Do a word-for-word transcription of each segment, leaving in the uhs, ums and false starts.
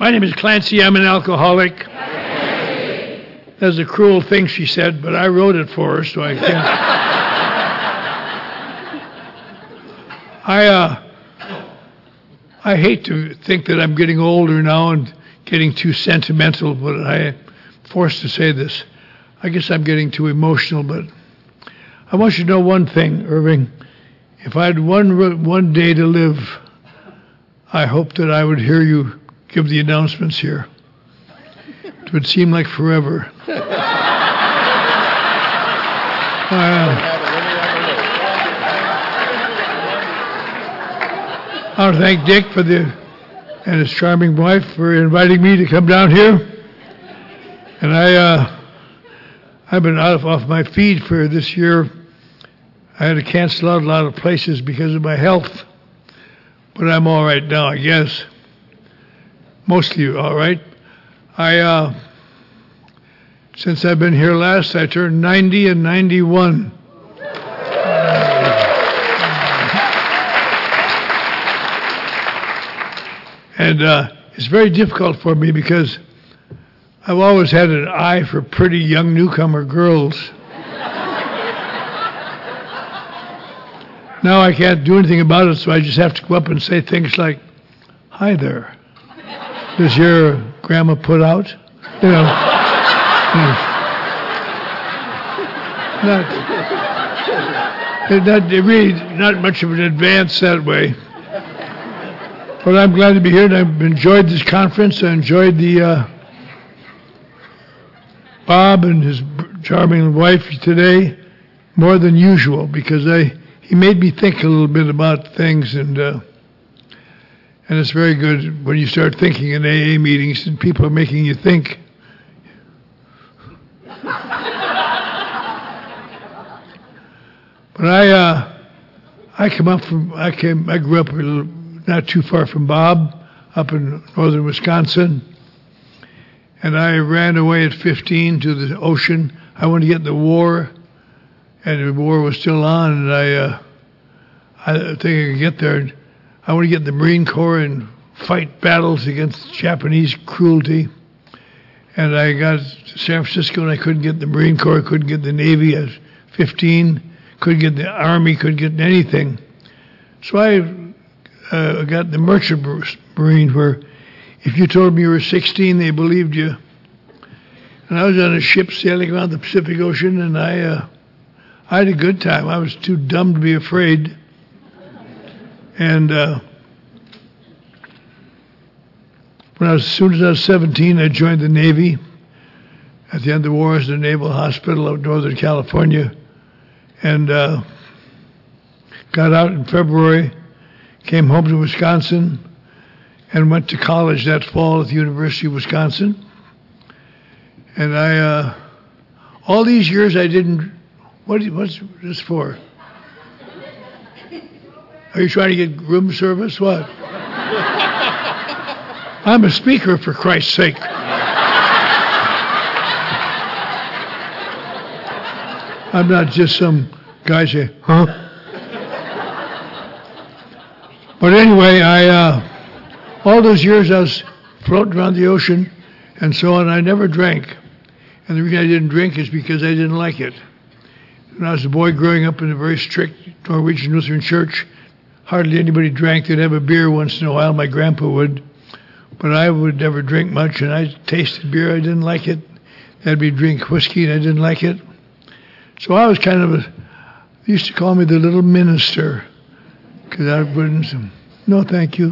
My name is Clancy. I'm an alcoholic. That's a cruel thing she said, but I wrote it for her, so I can't. I, uh, I hate to think that I'm getting older now and getting too sentimental, but I'm forced to say this. I guess I'm getting too emotional, but I want you to know one thing, Irving. If I had one one day to live, I hope that I would hear you give the announcements here. It would seem like forever. uh, I want to thank Dick for the and his charming wife for inviting me to come down here. And I, uh, I've been out of, off my feed for this year. I had to cancel out a lot of places because of my health, but I'm all right now, I guess. Mostly all right. I, uh, since I've been here last, I turned ninety and ninety-one. And uh, it's very difficult for me because I've always had an eye for pretty young newcomer girls. Now I can't do anything about it, so I just have to go up and say things like, "Hi there. Does your grandma put out?" You know. not, not really not much of an advance that way. But I'm glad to be here, and I've enjoyed this conference. I enjoyed the uh, Bob and his charming wife today more than usual, because I he made me think a little bit about things, and uh, and it's very good when you start thinking in A A meetings and people are making you think. But I uh, I come up from I came I grew up a little, not too far from Bob, up in northern Wisconsin. And I ran away at fifteen to the ocean. I wanted to get in the war, and the war was still on, and I uh, I think I could get there. I want to get in the Marine Corps and fight battles against Japanese cruelty. And I got to San Francisco, and I couldn't get in the Marine Corps, I couldn't get in the Navy at fifteen, couldn't get in the Army, couldn't get in anything. So I uh, got in the Merchant Marine, where if you told me you were sixteen, they believed you. And I was on a ship sailing around the Pacific Ocean, and I uh, I had a good time. I was too dumb to be afraid. And uh, when I was, as soon as I was seventeen, I joined the Navy. At the end of the war, I was in the Naval Hospital of Northern California, and uh, got out in February, came home to Wisconsin, and went to college that fall at the University of Wisconsin. And I, uh, all these years I didn't, what, what's this for? Are you trying to get room service? What? I'm a speaker, for Christ's sake. I'm not just some guy say, huh? But anyway, I, uh, all those years I was floating around the ocean and so on, I never drank. And the reason I didn't drink is because I didn't like it. When I was a boy growing up in a very strict Norwegian Lutheran church, hardly anybody drank. They'd have a beer once in a while, my grandpa would. But I would never drink much, and I tasted beer, I didn't like it. They'd be drink whiskey, and I didn't like it. So I was kind of a, they used to call me the little minister, because I wouldn't, no thank you.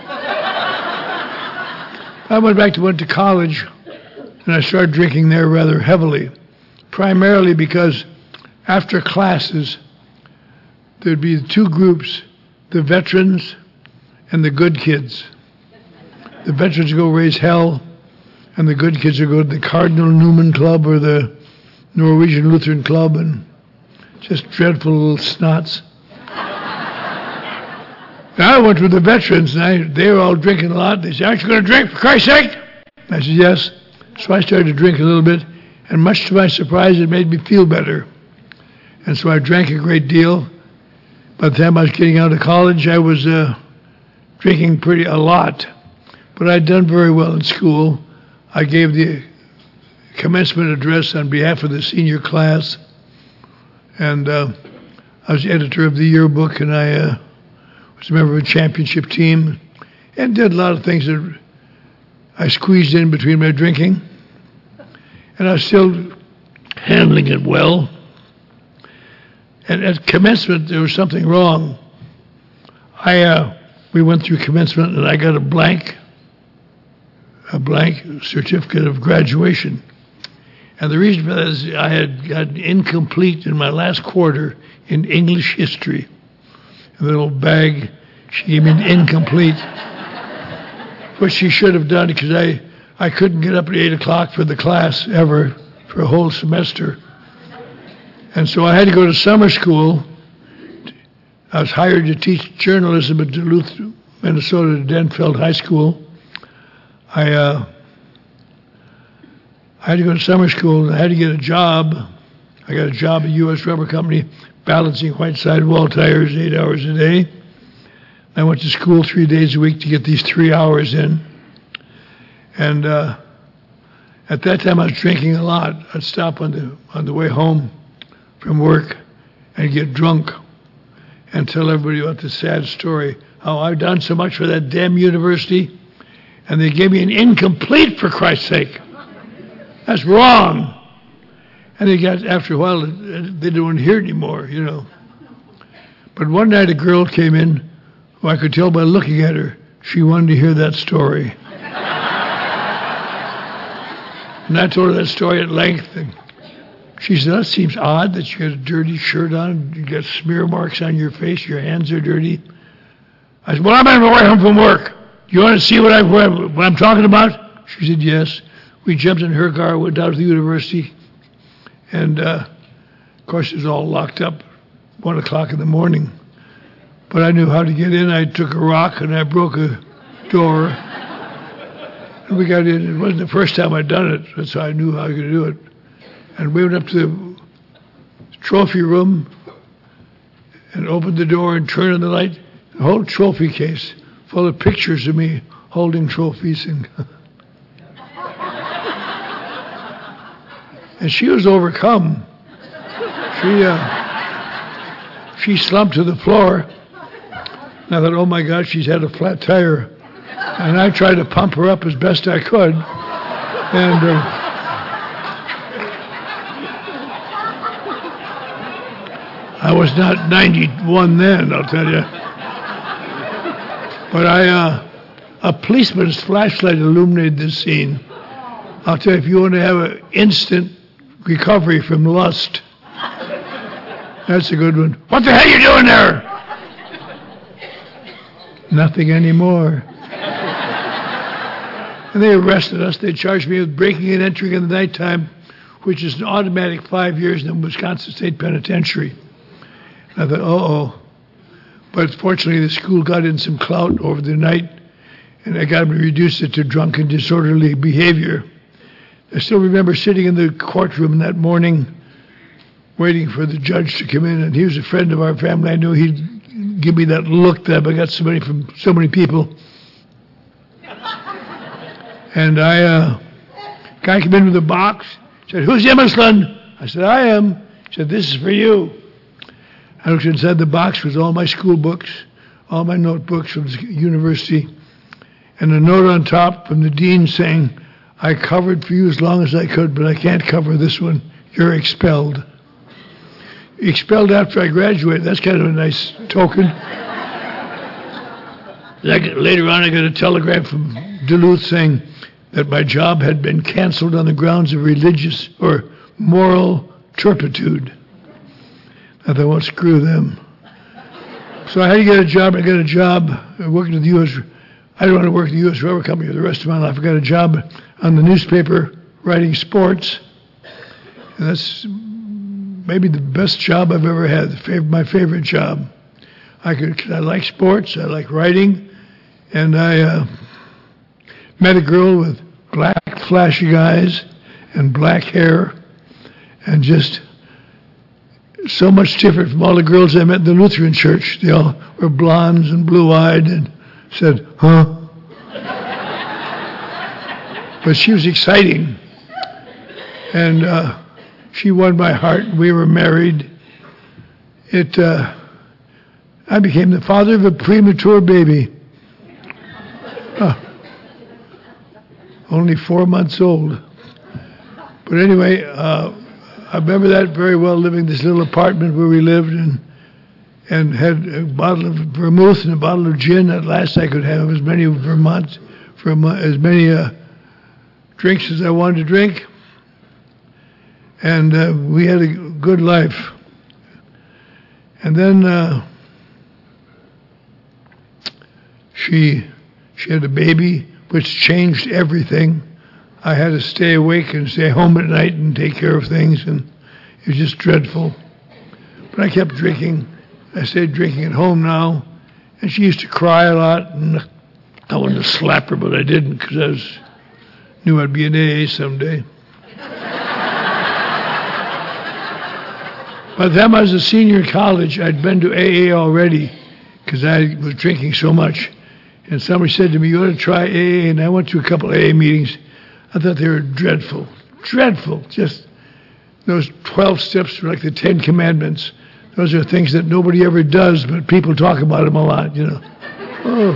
I went back to went to college, and I started drinking there rather heavily, primarily because after classes, there'd be two groups, the veterans and the good kids. The veterans would go raise hell, and the good kids would go to the Cardinal Newman Club or the Norwegian Lutheran Club, and just dreadful little snots. I went with the veterans, and I, they were all drinking a lot. They said, "Aren't you going to drink, for Christ's sake?" I said, "Yes." So I started to drink a little bit, and much to my surprise, it made me feel better. And so I drank a great deal. By the time I was getting out of college, I was uh, drinking pretty a lot. but I'd done very well in school. I gave the commencement address on behalf of the senior class, and uh, I was editor of the yearbook, and I uh, was a member of a championship team, and did a lot of things that I squeezed in between my drinking, and I was still handling it well. And at commencement, there was something wrong. I uh, we went through commencement, and I got a blank, a blank certificate of graduation. And the reason for that is I had gotten incomplete in my last quarter in English history. A little bag, she gave me an incomplete, which she should have done because I, I couldn't get up at eight o'clock for the class ever for a whole semester. And so I had to go to summer school. I was hired to teach journalism at Duluth, Minnesota, Denfeld High School. I, uh, I had to go to summer school, and I had to get a job. I got a job at U S Rubber Company, balancing white sidewall tires eight hours a day. I went to school three days a week to get these three hours in. And uh, at that time, I was drinking a lot. I'd stop on the on the way home from work and get drunk and tell everybody about the sad story, how I've done so much for that damn university, and they gave me an incomplete, for Christ's sake. That's wrong. And they got, after a while, they didn't want to hear it anymore, you know. But one night a girl came in who I could tell by looking at her, she wanted to hear that story. And I told her that story at length, and she said, that seems odd that you got a dirty shirt on, you got smear marks on your face, your hands are dirty. I said, well, I'm on my way home from work. You want to see what, I, what I'm talking about? She said, yes. We jumped in her car, went down to the university, and uh, of course it was all locked up, one o'clock in the morning. But I knew how to get in. I took a rock and I broke a door. And we got in. It wasn't the first time I'd done it, that's how I knew how I could do it. And we went up to the trophy room and opened the door and turned on the light. The whole trophy case full of pictures of me holding trophies. And, and she was overcome. She, uh, she slumped to the floor. And I thought, oh my God, she's had a flat tire. And I tried to pump her up as best I could. And uh, I was not ninety-one then, I'll tell you. But I, uh, a policeman's flashlight illuminated this scene. I'll tell you, if you want to have an instant recovery from lust, that's a good one. What the hell are you doing there? Nothing anymore. And they arrested us. They charged me with breaking and entering in the nighttime, which is an automatic five years in the Wisconsin State Penitentiary. And I thought, uh-oh. But fortunately, the school got in some clout over the night, and I got me reduced it to drunken, disorderly behavior. I still remember sitting in the courtroom that morning, waiting for the judge to come in, and he was a friend of our family. I knew he'd give me that look that I got so many from so many people. And I, uh, guy came in with a box, said, who's Emerson? I said, I am. He said, this is for you. I looked inside the box with all my school books, all my notebooks from the university, and a note on top from the dean saying, I covered for you as long as I could, but I can't cover this one. You're expelled. Expelled after I graduated. That's kind of a nice token. Later on, I got a telegram from Duluth saying that my job had been canceled on the grounds of religious or moral turpitude. I thought, well, screw them. So I had to get a job. I got a job working at the U S I didn't want to work at the U S Rubber Company for the rest of my life. I got a job on the newspaper writing sports. And that's maybe the best job I've ever had, the fav- my favorite job. I could, I like sports, I like writing, and I uh, met a girl with black, flashy eyes and black hair, and just so much different from all the girls I met in the Lutheran church. They all were blondes and blue-eyed and said, huh? But she was exciting. And uh, she won my heart. We were married. It, uh, I became the father of a premature baby. Uh, only four months old. But anyway, uh, I remember that very well, living in this little apartment where we lived and and had a bottle of vermouth and a bottle of gin. At last I could have as many Vermont, from as many uh, drinks as I wanted to drink. And uh, we had a good life. And then uh, she she had a baby, which changed everything. I had to stay awake and stay home at night and take care of things, and it was just dreadful. But I kept drinking. I stayed drinking at home now, and she used to cry a lot, and I wanted to slap her, but I didn't because I was, knew I'd be in A A someday. By the time I was a senior in college, I'd been to A A already because I was drinking so much. And somebody said to me, you ought to try A A, and I went to a couple of A A meetings. I thought they were dreadful, dreadful. Just those twelve steps were like the Ten Commandments. Those are things that nobody ever does, but people talk about them a lot, you know. Oh.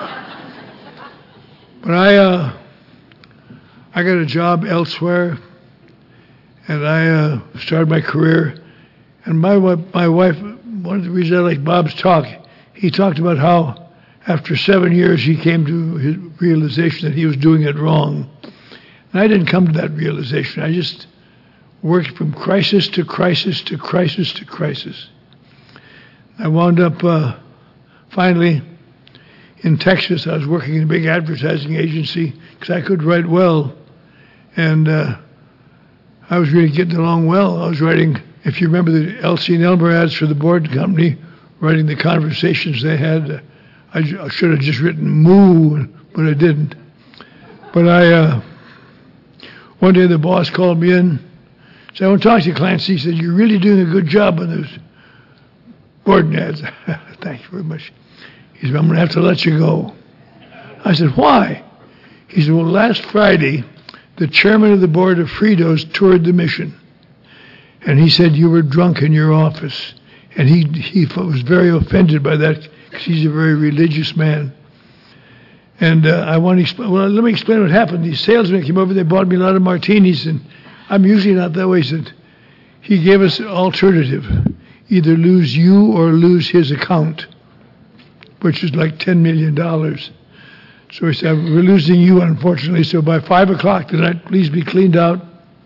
But I, uh, I got a job elsewhere, and I uh, started my career. And my my wife, one of the reasons I like Bob's talk, he talked about how after seven years he came to his realization that he was doing it wrong. And I didn't come to that realization. I just worked from crisis to crisis to crisis to crisis. I wound up uh, finally in Texas. I was working in a big advertising agency because I could write well. And uh, I was really getting along well. I was writing, if you remember the L C and Elmer ads for the board company, writing the conversations they had. Uh, I, I should have just written moo, but I didn't. But I... Uh, One day the boss called me in, said, I want to talk to you, Clancy. He said, you're really doing a good job on those board ads. Thank you very much. He said, I'm going to have to let you go. I said, why? He said, well, last Friday, the chairman of the board of Fritos toured the mission. And he said you were drunk in your office. And he, he was very offended by that because he's a very religious man. And uh, I want to explain, well, let me explain what happened. These salesmen came over, they bought me a lot of martinis, and I'm usually not that way. He said, he gave us an alternative, either lose you or lose his account, which is like ten million dollars. So he said, we're losing you, unfortunately, so by five o'clock tonight, please be cleaned out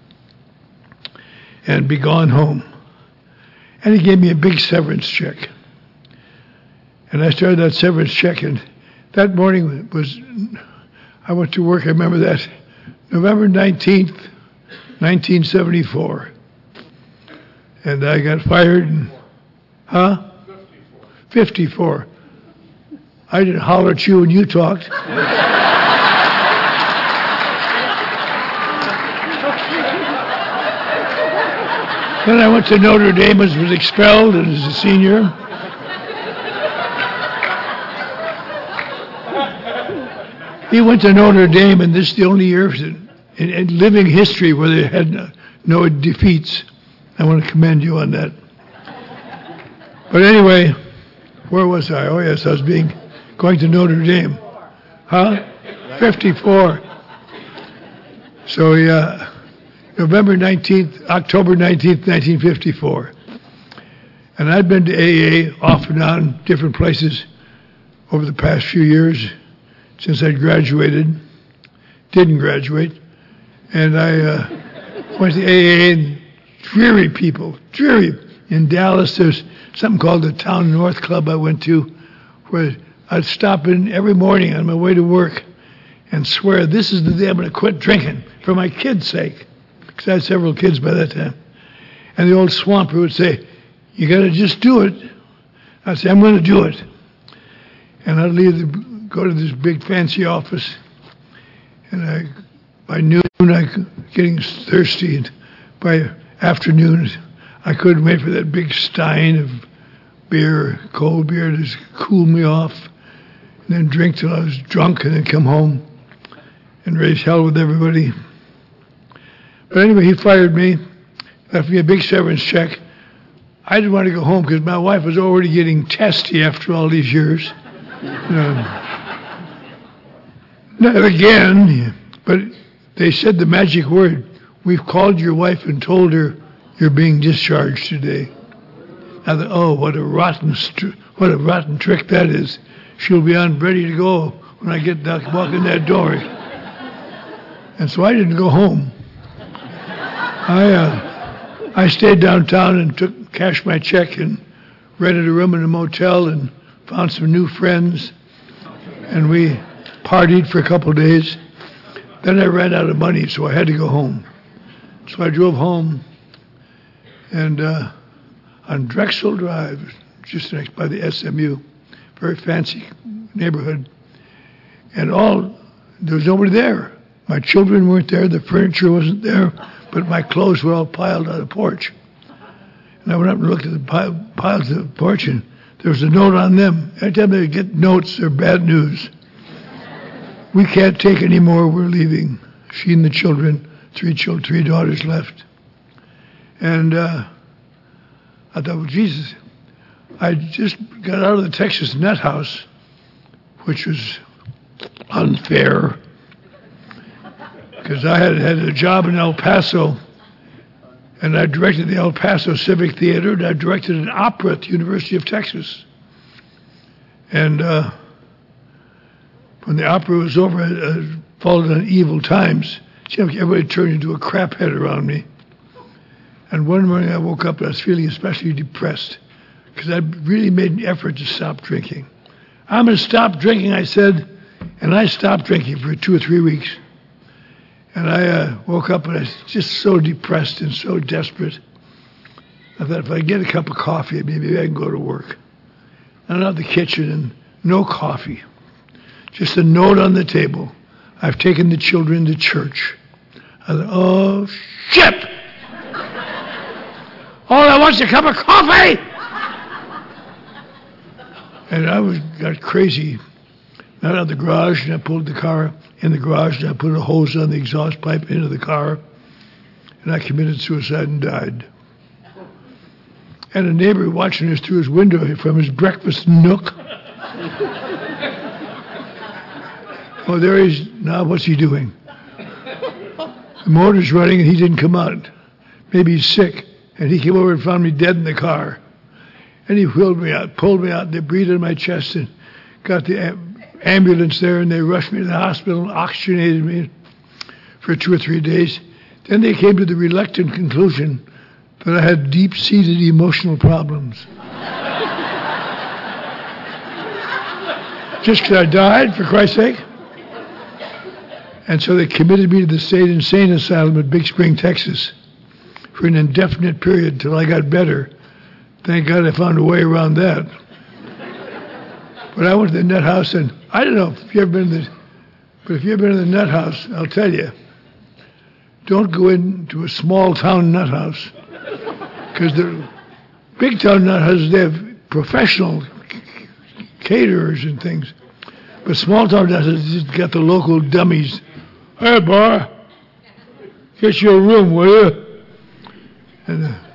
and be gone home. And he gave me a big severance check. And I started that severance check, and that morning was, I went to work, I remember that, November nineteenth, nineteen seventy-four. And I got fired, and, huh? fifty-four. I didn't holler at you when you talked. Then I went to Notre Dame and was expelled as a senior. He went to Notre Dame, and this is the only year in, in, in living history where they had no, no defeats. I want to commend you on that. But anyway, where was I? Oh, yes, I was being going to Notre Dame. Huh? fifty-four. So, yeah, November nineteenth, October nineteenth, nineteen fifty-four. And I'd been to A A off and on, different places over the past few years since I'd graduated. Didn't graduate. And I uh, went to A A, and dreary people, dreary. In Dallas, there's something called the Town North Club I went to, where I'd stop in every morning on my way to work and swear, this is the day I'm going to quit drinking for my kids' sake. Because I had several kids by that time. And the old swamper would say, you got to just do it. I'd say, I'm going to do it. And I'd leave, the, go to this big fancy office. And I, by noon, I was getting thirsty. And by afternoon, I couldn't wait for that big stein of beer, cold beer, to cool me off. And then drink till I was drunk and then come home. and raise hell with everybody. But anyway, he fired me, left me a big severance check. I didn't want to go home because my wife was already getting testy after all these years. Um, not again, but they said the magic word. We've called your wife and told her you're being discharged today. I thought, oh, what a rotten, st- what a rotten trick that is. She'll be on ready to go when I get that, walk in that door. And so I didn't go home. I uh, I stayed downtown and took cashed my check and rented a room in a motel and found some new friends, and we partied for a couple of days. Then I ran out of money, so I had to go home. So I drove home, and uh, on Drexel Drive, just next by the S M U, very fancy neighborhood, and all there was nobody there. My children weren't there, the furniture wasn't there, but my clothes were all piled on the porch. And I went up and looked at the pile, piles of the porch, and there was a note on them. Every time they get notes, they're bad news. We can't take any more, we're leaving. She and the children, three children, three daughters left. And uh, I thought, well, Jesus, I just got out of the Texas Net House, which was unfair, because I had had a job in El Paso, and I directed the El Paso Civic Theater, and I directed an opera at the University of Texas. And uh, when the opera was over, I, I followed on Evil Times. See how everybody turned into a craphead around me. And one morning I woke up and I was feeling especially depressed, because I really made an effort to stop drinking. I'm going to stop drinking, I said, and I stopped drinking for two or three weeks. And I uh, woke up and I was just so depressed and so desperate. I thought if I get a cup of coffee, maybe I can go to work. I'm out of the kitchen and no coffee. Just a note on the table. I've taken the children to church. I thought, oh, shit! All I want is a cup of coffee! And I was got crazy. I got out of the garage and I pulled the car in the garage and I put a hose on the exhaust pipe into the car, and I committed suicide and died. And a neighbor watching us through his window from his breakfast nook. Oh, there he is. Now what's he doing? The motor's running and he didn't come out. Maybe he's sick. And he came over and found me dead in the car. And he wheeled me out, pulled me out, and they breathed in my chest and got the am- ambulance there, and they rushed me to the hospital and oxygenated me for two or three days. Then they came to the reluctant conclusion that I had deep-seated emotional problems. Just because I died, for Christ's sake. And so they committed me to the state insane asylum at Big Spring, Texas, for an indefinite period till I got better. Thank God I found a way around that. But I went to the Net House, and I don't know if you've ever been to the, but if you've been to the Net House, I'll tell you, don't go into a small town nut house, because the big town nut houses, they have professional caterers and things, but small town nut houses just got the local dummies. Hey, boy, get you a room, will you? And, uh,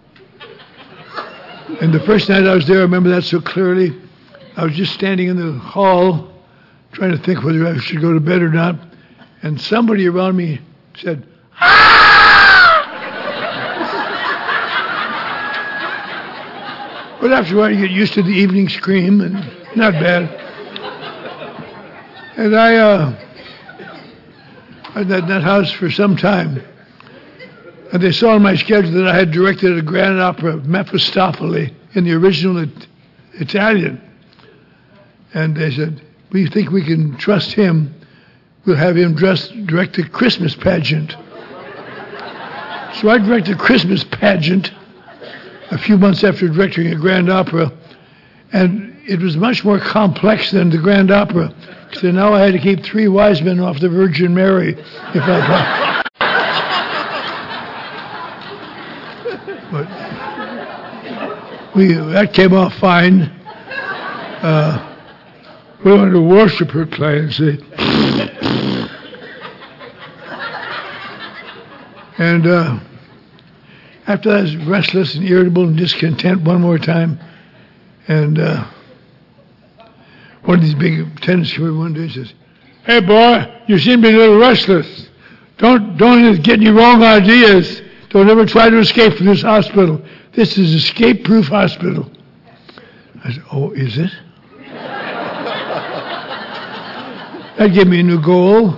and the first night I was there, I remember that so clearly. I was just standing in the hall trying to think whether I should go to bed or not, and somebody around me said, "Ah!" But after a while, you get used to the evening scream, and not bad. And I, uh, I was at that house for some time, and they saw on my schedule that I had directed a grand opera of Mephistopheles in the original it- Italian. And they said, we think we can trust him. We'll have him dress, direct a Christmas pageant. So I directed a Christmas pageant a few months after directing a grand opera. And it was much more complex than the grand opera. So now I had to keep three wise men off the Virgin Mary. If I But we, that came off fine. Uh, We wanted to worship her, Clancy. And uh, after that, I was restless and irritable and discontent one more time. And uh, one of these big attendants came over one day and says, "Hey, boy, you seem to be a little restless. Don't, don't get any wrong ideas. Don't ever try to escape from this hospital. This is escape-proof hospital." I said, "Oh, is it?" That gave me a new goal.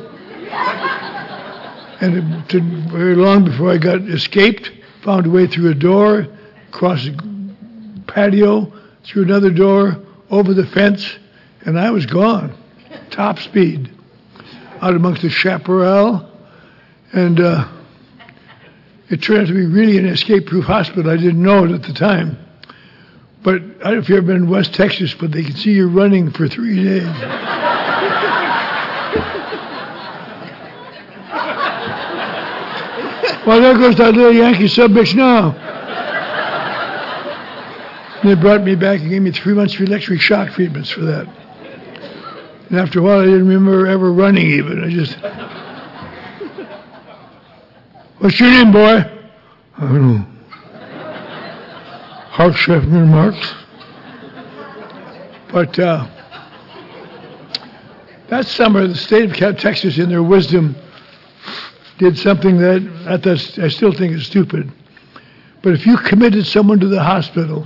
And it took very long before I got escaped, found a way through a door, across the patio, through another door, over the fence, and I was gone, top speed, out amongst the chaparral. And uh, it turned out to be really an escape-proof hospital. I didn't know it at the time. But I don't know if you've ever been in West Texas, but they can see you running for three days. Well, there goes that little Yankee sub-bitch now. And they brought me back and gave me three months of electric shock treatments for that. And after a while, I didn't remember ever running even. I just... "What's your name, boy?" "I don't know. Hart Schaffner Marks." But uh, that summer, the state of Texas, in their wisdom, did something that I, thought, I still think is stupid. But if you committed someone to the hospital,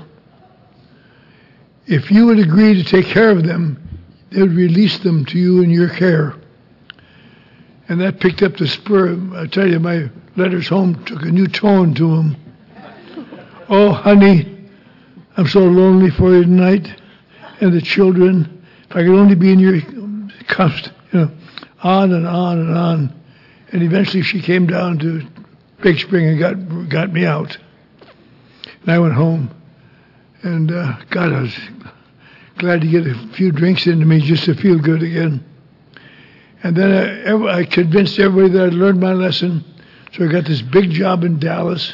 if you would agree to take care of them, they would release them to you in your care. And that picked up the spur. I tell you, my letters home took a new tone to them. "Oh, honey, I'm so lonely for you tonight. And the children, if I could only be in your cups," you know, on and on and on. And eventually she came down to Big Spring and got got me out. And I went home. And uh, God, I was glad to get a few drinks into me just to feel good again. And then I, I convinced everybody that I'd learned my lesson. So I got this big job in Dallas.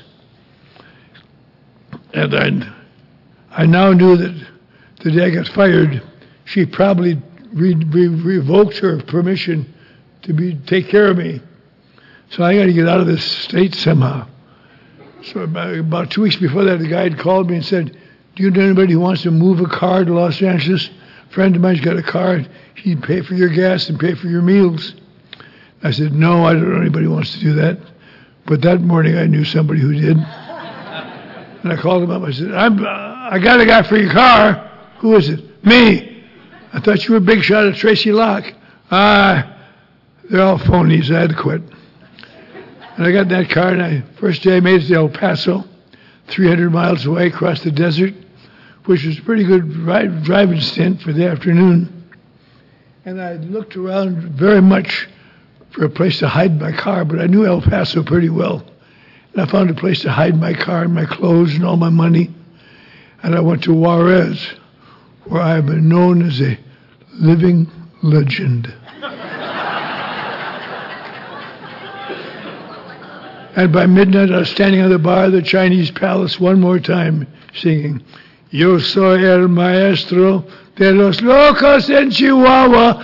And I, I now knew that the day I got fired, she probably re, re, revoked her permission to be take care of me. So I got to get out of this state somehow. So about, about two weeks before that, the guy had called me and said, "Do you know anybody who wants to move a car to Los Angeles? A friend of mine's got a car. He'd pay for your gas and pay for your meals." I said, "No, I don't know anybody who wants to do that." But that morning, I knew somebody who did. And I called him up. I said, I'm, uh, I got a guy for your car. "Who is it?" "Me." "I thought you were a big shot at Tracy Locke." "Ah, they're all phonies. I had to quit." And I got in that car, and I, first day I made it to El Paso, three hundred miles away across the desert, which was a pretty good ride, driving stint for the afternoon. And I looked around very much for a place to hide my car, but I knew El Paso pretty well. And I found a place to hide my car and my clothes and all my money. And I went to Juarez, where I have been known as a living legend. And by midnight, I was standing on the bar of the Chinese Palace one more time, singing, "Yo soy el maestro de los locos en Chihuahua."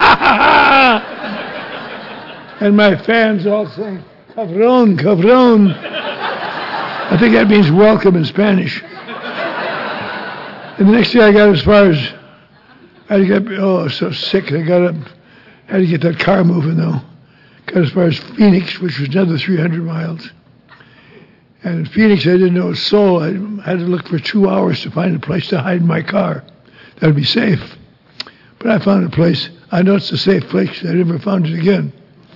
And my fans all sang, "Cabrón, cabrón." I think that means welcome in Spanish. And the next day I got as far as, I had to get, oh, I was so sick. I got up, had to get that car moving though. Got as far as Phoenix, which was another three hundred miles. And in Phoenix, I didn't know a soul. I had to look for two hours to find a place to hide my car that would be safe. But I found a place. I know it's a safe place. I never found it again.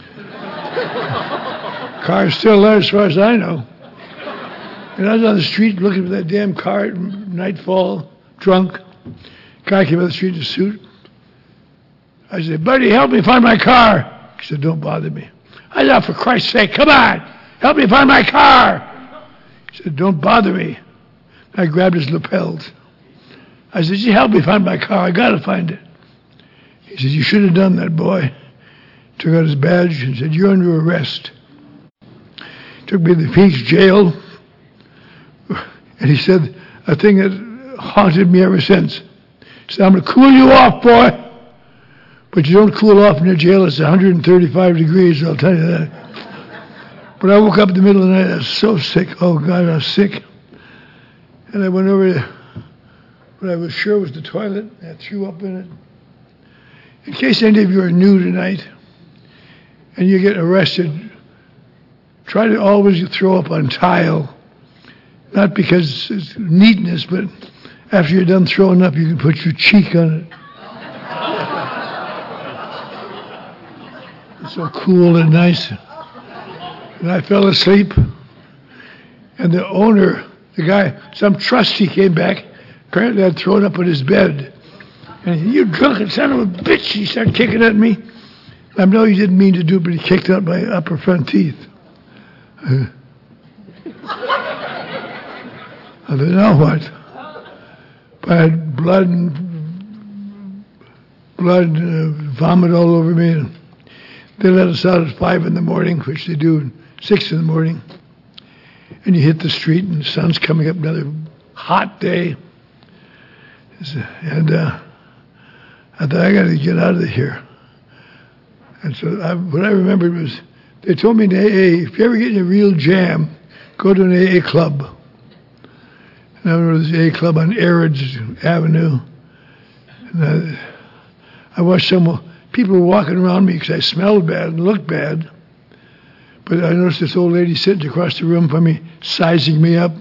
Car's still there as far as I know. And I was on the street looking for that damn car at nightfall, drunk. Guy came out the street in a suit. I said, "Buddy, help me find my car." He said, "Don't bother me." I said, "Oh, for Christ's sake, come on, help me find my car." He said, "Don't bother me." I grabbed his lapels. I said, "You help me find my car, I gotta find it." He said, "You should have done that, boy." Took out his badge and said, "You're under arrest." Took me to the Phoenix jail. And he said a thing that haunted me ever since. He said, "I'm gonna cool you off, boy. But you don't cool off in the jail. It's one hundred thirty-five degrees, I'll tell you that." But I woke up in the middle of the night. I was so sick. Oh, God, I was sick. And I went over to what I was sure was the toilet. I threw up in it. In case any of you are new tonight and you get arrested, try to always throw up on tile. Not because it's neatness, but after you're done throwing up, you can put your cheek on it. It's so cool and nice. And I fell asleep. And the owner, the guy, some trustee came back. Apparently I'd thrown up on his bed. And he said, "You drunken son of a bitch." He started kicking at me. I know he didn't mean to do it, but he kicked out my upper front teeth. Uh, I said, "Now what?" But I had blood and blood, uh, vomit all over me. And they let us out at five in the morning, which they do at six in the morning. And you hit the street, and the sun's coming up, another hot day. And uh, I thought, I got to get out of here. And so I, what I remembered was, they told me in A A, if you ever get in a real jam, go to an A A club. And I went to this A A club on Erridge Avenue. And I, I watched some people were walking around me because I smelled bad and looked bad. But I noticed this old lady sitting across the room from me, sizing me up.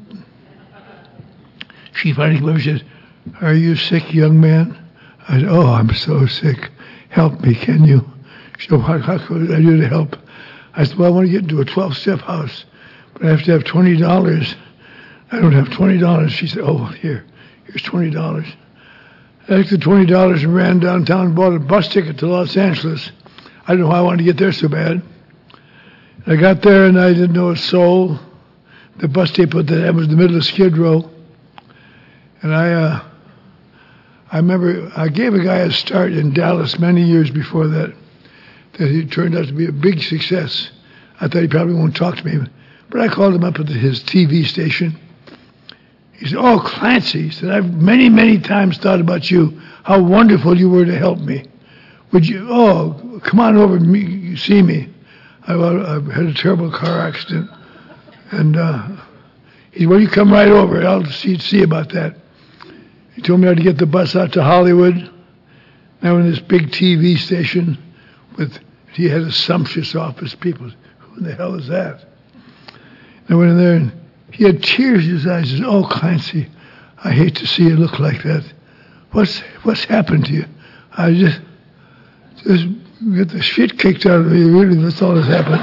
She finally came over and said, "Are you sick, young man?" I said, "Oh, I'm so sick. Help me, can you?" She said, "What, how could I do to help?" I said, "Well, I want to get into a twelve-step house, but I have to have twenty dollars. I don't have twenty dollars. She said, "Oh, here, here's twenty dollars. I took the twenty dollars and ran downtown and bought a bus ticket to Los Angeles. I don't know why I wanted to get there so bad. I got there and I didn't know a soul. The bus depot that was in the middle of Skid Row. And I, uh, I remember I gave a guy a start in Dallas many years before that, that he turned out to be a big success. I thought he probably won't talk to me, but I called him up at his T V station. He said, "Oh, Clancy," he said, "I've many, many times thought about you, how wonderful you were to help me. Would you, oh, come on over and meet, see me. I, I had a terrible car accident." And uh, he said, "Well, you come right over. I'll see, see about that." He told me how to get the bus out to Hollywood. I went in this big T V station with, he had a sumptuous office. People, who the hell is that? I went in there and he had tears in his eyes. He said, "Oh, Clancy, I hate to see you look like that. What's what's happened to you?" I just, just get the shit kicked out of me. Really, that's all that's happened.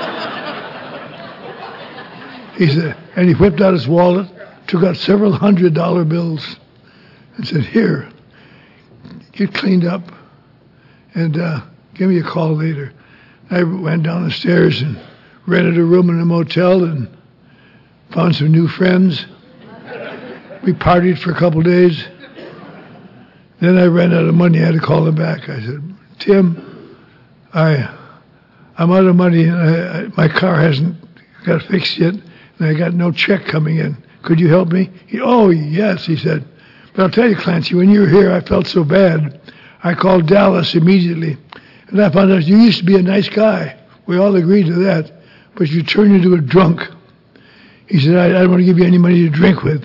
He said, and he whipped out his wallet, took out several hundred dollar bills, and said, "Here, get cleaned up, and uh, give me a call later." I went down the stairs and rented a room in a motel and found some new friends. We partied for a couple days. Then I ran out of money. I had to call him back. I said, "Tim, I, I'm out of money. And I, I, my car hasn't got fixed yet, and I got no check coming in. Could you help me?" He, "Oh, yes," he said. "But I'll tell you, Clancy, when you were here, I felt so bad. I called Dallas immediately, and I found out you used to be a nice guy. We all agreed to that, but you turned into a drunk." He said, I, I don't want to give you any money to drink with."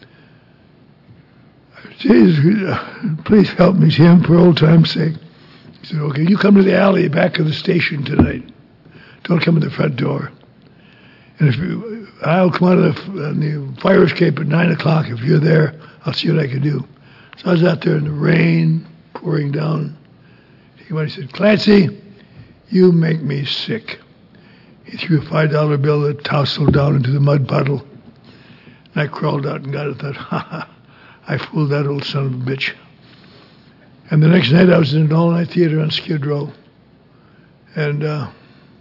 "Jeez, please help me, Tim, for old time's sake." He said, "Okay, you come to the alley back of the station tonight. Don't come in the front door. And if you, I'll come out of the, uh, the fire escape at nine o'clock. If you're there, I'll see what I can do." So I was out there in the rain, pouring down. He went, he said, "Clancy, you make me sick." He threw a five dollar bill that tousled down into the mud puddle. And I crawled out and got it. Thought, "Ha ha, I fooled that old son of a bitch." And the next night I was in an all-night theater on Skid Row. And uh,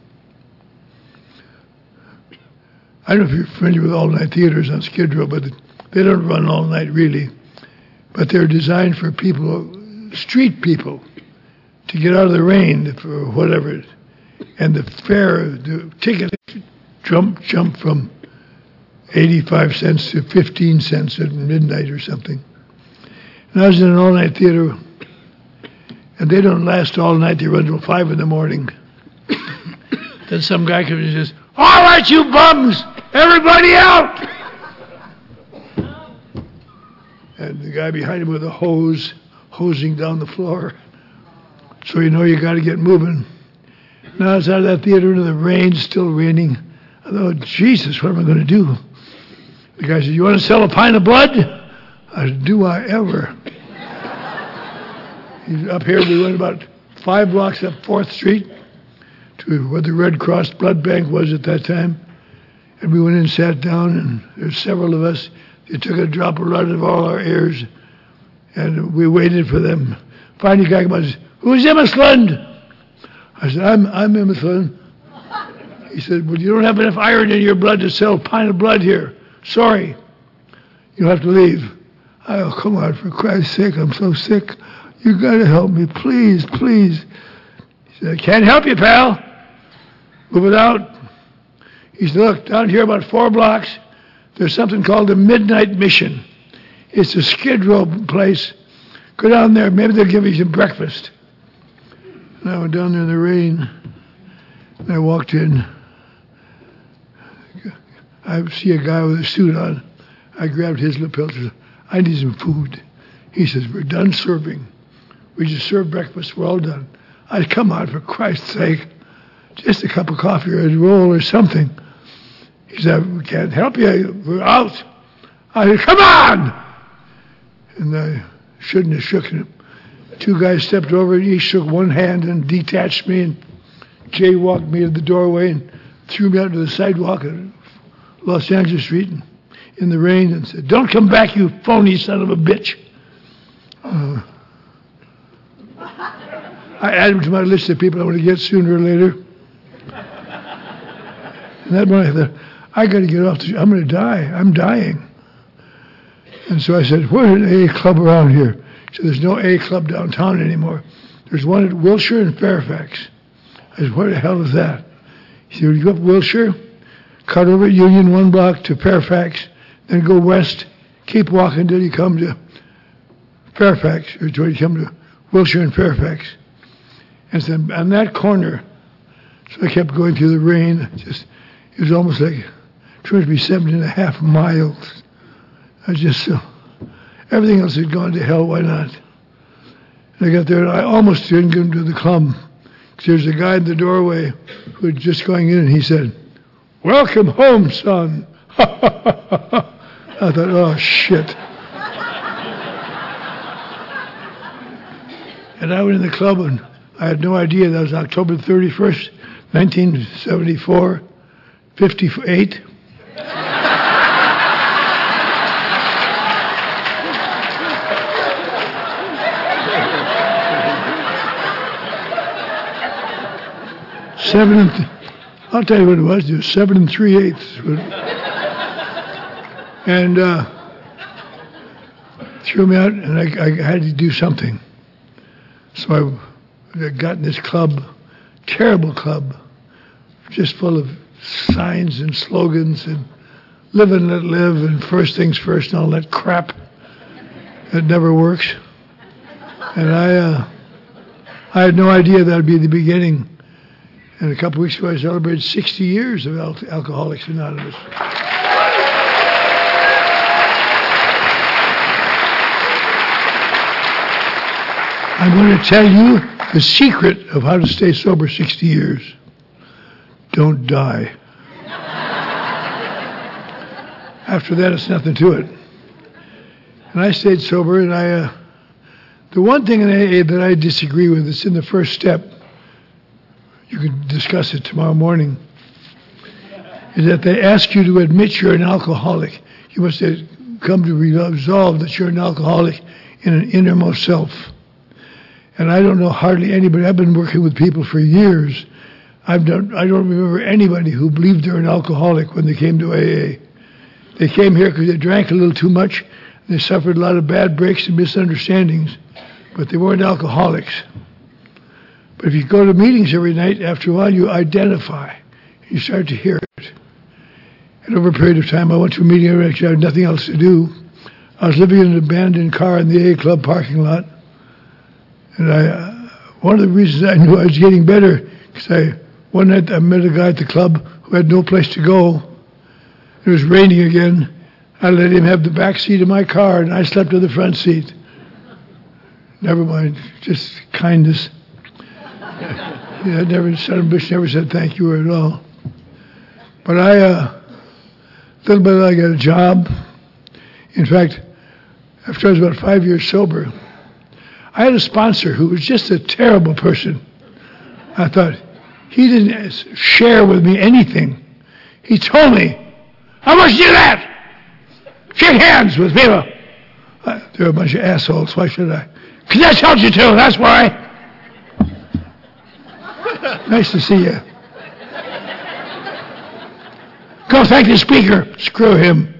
I don't know if you're familiar with all-night theaters on Skid Row, but they don't run all night really. But they're designed for people, street people, to get out of the rain for whatever. And the fare, the ticket jump jump from eighty-five cents to fifteen cents at midnight or something. And I was in an all-night theater, and they don't last all night. They run till five in the morning. Then some guy comes and says, All right, you bums, everybody out! And the guy behind him with a hose, hosing down the floor. So you know you got to get moving. Now I was out of that theater in the rain, still raining. I thought, Jesus, what am I going to do? The guy said, you want to sell a pint of blood? I said, do I ever? He's up here, we went about five blocks up fourth Street to where the Red Cross blood bank was at that time. And we went in and sat down, and there's several of us. They took a drop of blood out of all our ears, and we waited for them. Finally, the guy came out and said, who's Emmett Lund? I said, I'm, I'm Emmett Lund. He said, well, you don't have enough iron in your blood to sell a pint of blood here. Sorry. You'll have to leave. I, oh, come on, for Christ's sake, I'm so sick. You got to help me, please, please. He said, I can't help you, pal. Move it out. He said, look, down here about four blocks, there's something called the Midnight Mission. It's a skid row place. Go down there, maybe they'll give you some breakfast. And I went down there in the rain, and I walked in. I see a guy with a suit on. I grabbed his lapel. Said, I need some food. He says, we're done serving. We just served breakfast. We're all done. I said, come on, for Christ's sake. Just a cup of coffee or a roll or something. He said, we can't help you. We're out. I said, come on! And I shouldn't have shook him. Two guys stepped over and each shook one hand and detached me and jaywalked me to the doorway and threw me out to the sidewalk at Los Angeles Street in the rain and said, don't come back, you phony son of a bitch. Uh, I added him to my list of people I want to get sooner or later. And that morning I thought, I got to get off the, I'm going to die. I'm dying. And so I said, where's an A club around here? He said, there's no A club downtown anymore. There's one at Wilshire and Fairfax. I said, where the hell is that? He said, you go up Wilshire, cut over at Union one block to Fairfax, then go west, keep walking until you come to Fairfax, or until you come to Wilshire and Fairfax. And so on that corner, so I kept going through the rain. Just, it was almost like trying to be seven and a half miles. I just, uh, everything else had gone to hell, why not? And I got there, and I almost didn't get into the club. Because there's a guy in the doorway who was just going in, and he said, welcome home, son. I thought, oh, shit. And I went in the club, and I had no idea that was October thirty-first, nineteen seventy-four, fifty-eight. Seven and th- I'll tell you what it was. It was seven and three eighths. And uh, threw me out, and I, I had to do something. So I, I got in this club, terrible club, just full of signs and slogans and live and let live and first things first and all that crap that never works. And I, uh, I had no idea that would be the beginning. And a couple weeks ago, I celebrated sixty years of Al- Alcoholics Anonymous. I'm going to tell you the secret of how to stay sober sixty years. Don't die. After that, it's nothing to it. And I stayed sober, and I, uh, the one thing in A A that I disagree with, it's in the first step, you can discuss it tomorrow morning, is that they ask you to admit you're an alcoholic. You must come to resolve that you're an alcoholic in an innermost self. And I don't know hardly anybody. I've been working with people for years. I've done, I don't remember anybody who believed they're an alcoholic when they came to A A. They came here because they drank a little too much. And they suffered a lot of bad breaks and misunderstandings, but they weren't alcoholics. But if you go to meetings every night, after a while you identify. You start to hear it. And over a period of time, I went to a meeting every night. I had nothing else to do. I was living in an abandoned car in the A A club parking lot. And I, uh, one of the reasons I knew I was getting better, because I one night I met a guy at the club who had no place to go. It was raining again. I let him have the back seat of my car, and I slept in the front seat. Never mind, just kindness. Yeah, never, Son of a bitch never said thank you at all. But I, uh, little bit I got a job. In fact, after I was about five years sober, I had a sponsor who was just a terrible person. I thought, he didn't share with me anything. He told me, how much do that? Shake hands with people. Uh, they're a bunch of assholes. Why should I? Because I told you to, that's why. Nice to see you. Go thank the speaker. Screw him.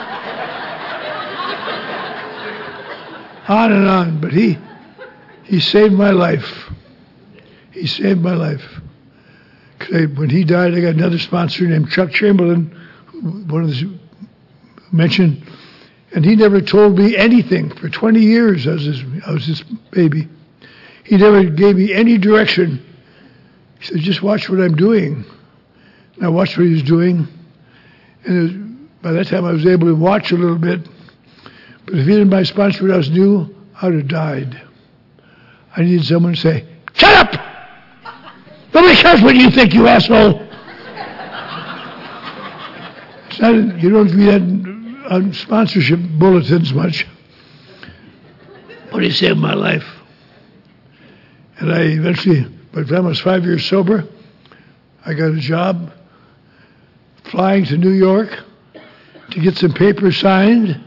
On and on. But he, he saved my life. He saved my life. I, when he died, I got another sponsor named Chuck Chamberlain, one of the mentioned, and he never told me anything for twenty years. I was his, I was his baby. He never gave me any direction. He said, just watch what I'm doing. And I watched what he was doing. And it was, by that time, I was able to watch a little bit. But if he didn't buy sponsor when I was new, I would have died. I needed someone to say, shut up! Nobody cares what you think, you asshole. It's not, you don't read that on sponsorship bulletins much. But he saved my life. And I eventually, by the time I was five years sober, I got a job flying to New York to get some papers signed.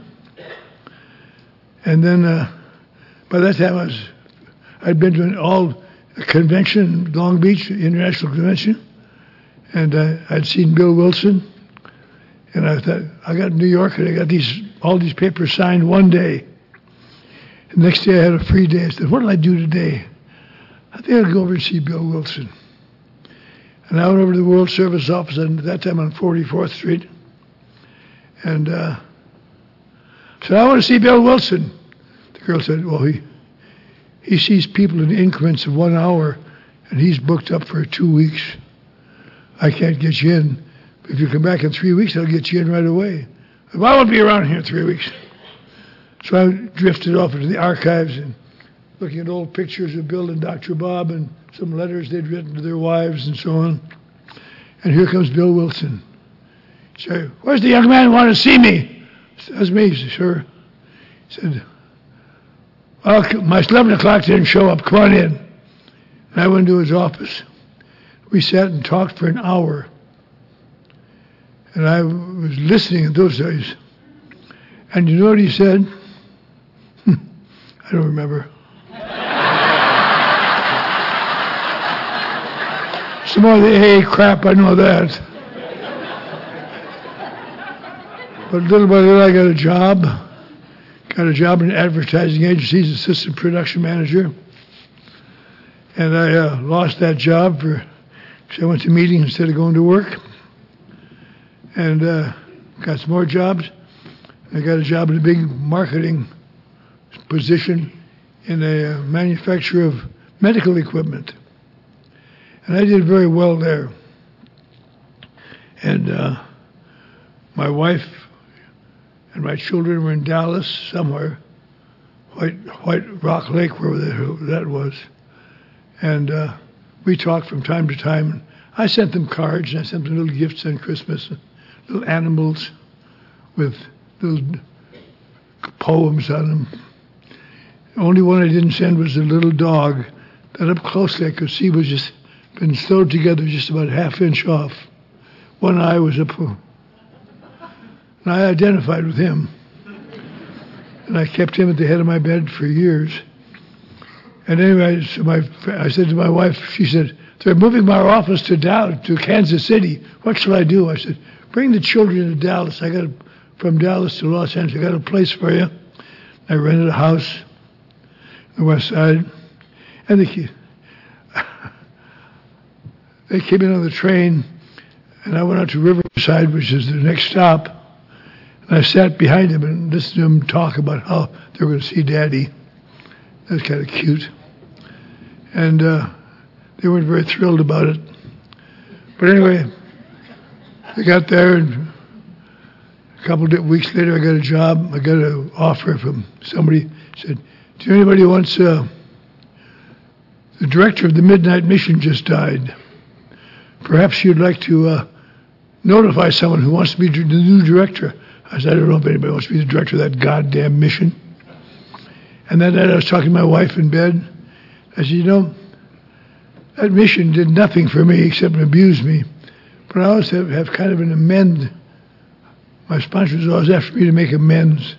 And then uh, by that time I was, I'd been to an all a convention in Long Beach, International Convention, and uh, I'd seen Bill Wilson, and I thought, I got to New York and I got these all these papers signed one day. The next day I had a free day. I said, what did I do today? I think I'll go over and see Bill Wilson. And I went over to the World Service office, and at that time on forty-fourth Street, and uh, said, I want to see Bill Wilson. The girl said, well, he he sees people in increments of one hour, and he's booked up for two weeks. I can't get you in. If you come back in three weeks, I'll get you in right away. Well, I won't be around here in three weeks. So I drifted off into the archives and looking at old pictures of Bill and Doctor Bob and some letters they'd written to their wives and so on. And here comes Bill Wilson. He said, where's the young man who wanted to see me? I said, that's me. He said, sure. He said, well, my eleven o'clock didn't show up. Come on in. And I went to his office. We sat and talked for an hour. And I was listening in those days. And you know what he said? I don't remember. Some more of the A A crap, I know that. But little by little I got a job. Got a job in an advertising agency as assistant production manager. And I uh, lost that job for, because I went to meetings instead of going to work. And uh, got some more jobs. I got a job in a big marketing position in a uh, manufacturer of medical equipment. And I did very well there. And uh, my wife and my children were in Dallas somewhere, White White Rock Lake, wherever that was. And uh, we talked from time to time. I sent them cards, and I sent them little gifts on Christmas, little animals with little poems on them. The only one I didn't send was the little dog that up closely I could see was just been sewed together just about half inch off. One eye was up. And I identified with him. And I kept him at the head of my bed for years. And anyway, so my, I said to my wife, she said, they're moving my office to Dallas, to Kansas City. What shall I do? I said, bring the children to Dallas. I got a, from Dallas to Los Angeles. I got a place for you. I rented a house on the west side. And they, they came in on the train, and I went out to Riverside, which is the next stop. And I sat behind him and listened to him talk about how they were going to see Daddy. That was kind of cute. And uh, they weren't very thrilled about it. But anyway, I got there, and a couple of weeks later, I got a job. I got an offer from somebody. Said, "Do you know anybody who wants? Uh, the director of the Midnight Mission just died. Perhaps you'd like to uh, notify someone who wants to be the new director." I said, "I don't know if anybody wants to be the director of that goddamn mission." And that night, I was talking to my wife in bed. I said, "You know, that mission did nothing for me except abuse me. But I always have, have kind of an amend. My sponsors always after me to make amends.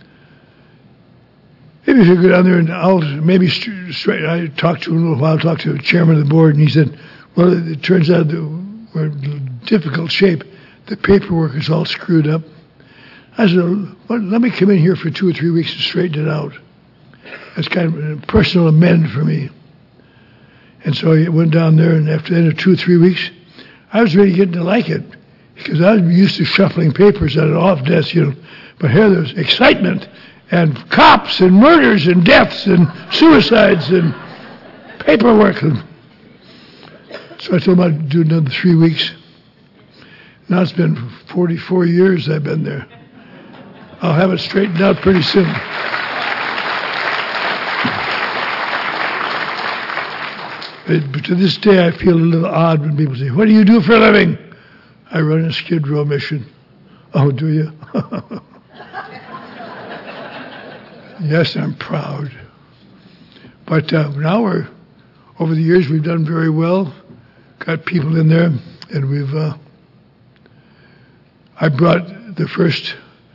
Maybe if you go down there and I'll maybe straight." I talked to him a little while, talked to the chairman of the board, and he said, "Well, it turns out that we're in difficult shape. The paperwork is all screwed up." I said, "Well, let me come in here for two or three weeks and straighten it out." That's kind of a personal amend for me. And so I went down there, and after the end of two or three weeks, I was really getting to like it, because I was used to shuffling papers at an off desk, you know. But here there's excitement, and cops, and murders, and deaths, and suicides, and paperwork. And so I told him I'd do another three weeks. Now it's been forty-four years I've been there. I'll have it straightened out pretty soon. But to this day, I feel a little odd when people say, "What do you do for a living?" "I run a Skid Row mission." "Oh, do you?" Yes, I'm proud. But uh, now we're, over the years, we've done very well. Got people in there, and we've, uh, I brought the first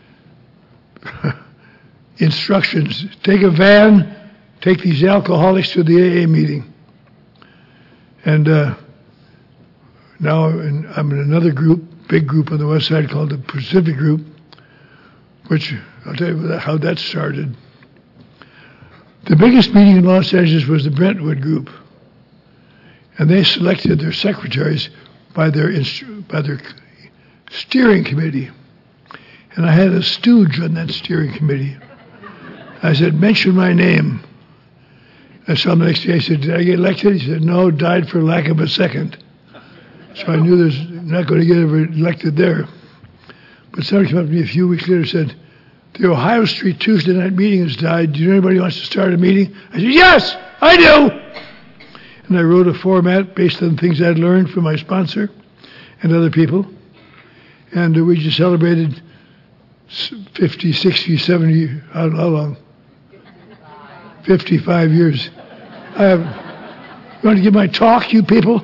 instructions. Take a van, take these alcoholics to the A A meeting. And uh, now in, I'm in another group, big group on the west side called the Pacific Group, which I'll tell you how that started. The biggest meeting in Los Angeles was the Brentwood Group, and they selected their secretaries by their instru- by their steering committee. And I had a stooge on that steering committee. I said, "Mention my name." I saw him the next day. I said, "Did I get elected?" He said, "No, died for lack of a second." So I knew there's not going to get ever elected there. But somebody came up to me a few weeks later and said, "The Ohio Street Tuesday night meeting has died. Do you know anybody who wants to start a meeting?" I said, "Yes, I do." And I wrote a format based on things I'd learned from my sponsor and other people. And uh, we just celebrated fifty, sixty, seventy, how, how long? fifty-five years. I have, you want to give my talk, you people?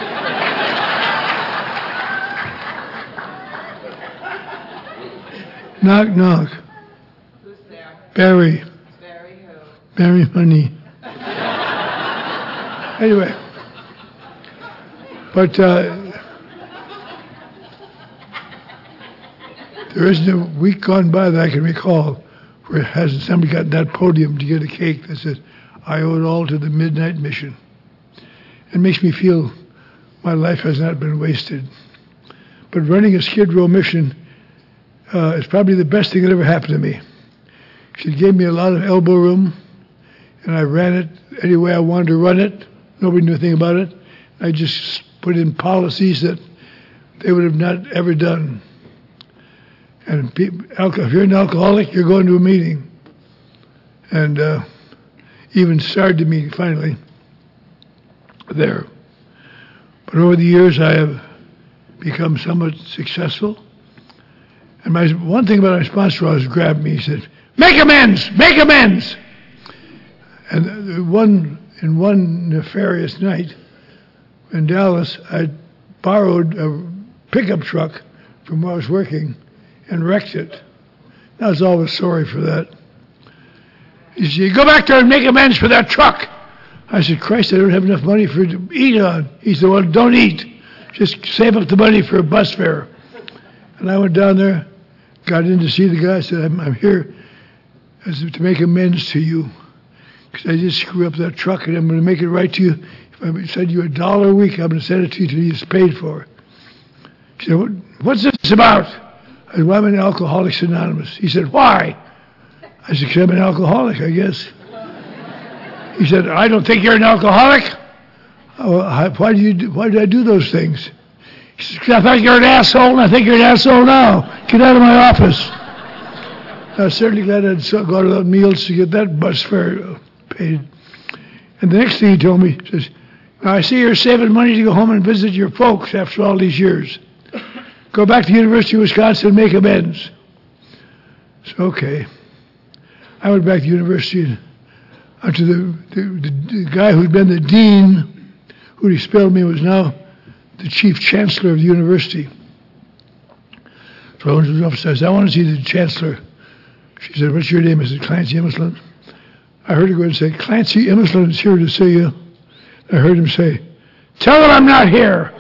Knock, knock. Who's there? Barry. Barry who? Barry Money. Anyway. But uh, there isn't a week gone by that I can recall where hasn't somebody got that podium to get a cake that says, "I owe it all to the Midnight Mission." It makes me feel my life has not been wasted. But running a Skid Row mission uh, is probably the best thing that ever happened to me. She gave me a lot of elbow room, and I ran it any way I wanted to run it. Nobody knew anything about it. I just put in policies that they would have not ever done. And people, if you're an alcoholic, you're going to a meeting. And uh, even started the meeting finally there. But over the years, I have become somewhat successful. And my one thing about my sponsor always grabbed me. He said, "Make amends, make amends." And one in one nefarious night in Dallas, I borrowed a pickup truck from where I was working and wrecked it. I was always sorry for that. He said, "Go back there and make amends for that truck." I said, "Christ, I don't have enough money for to eat on." He said, "Well, don't eat. Just save up the money for a bus fare." And I went down there, got in to see the guy. I said, I'm, I'm here as to make amends to you, because I did screw up that truck, and I'm going to make it right to you. If I send you a dollar a week, I'm going to send it to you till it's paid for. He said, what, "What's this about?" I said, "Well, I'm an Alcoholics Anonymous." He said, "Why?" I said, "Because I'm an alcoholic, I guess." He said, "I don't think you're an alcoholic." Oh, why, do you do, why did I do those things? He says, I thought you were an asshole, and I think you're an asshole now. Get out of my office. I was certainly glad I'd got a lot of meals to get that bus fare paid. And the next thing he told me, he says, now I see you're saving money to go home and visit your folks after all these years. Go back to the University of Wisconsin and make amends. So, okay. I went back to the university and after the, the, the, the guy who'd been the dean, who'd expelled me, was now the chief chancellor of the university. So I went to the office. I said, I want to see the chancellor. She said, what's your name? I said, Clancy Imislund. I heard her go and say, Clancy Imislund is here to see you. I heard him say, tell him I'm not here.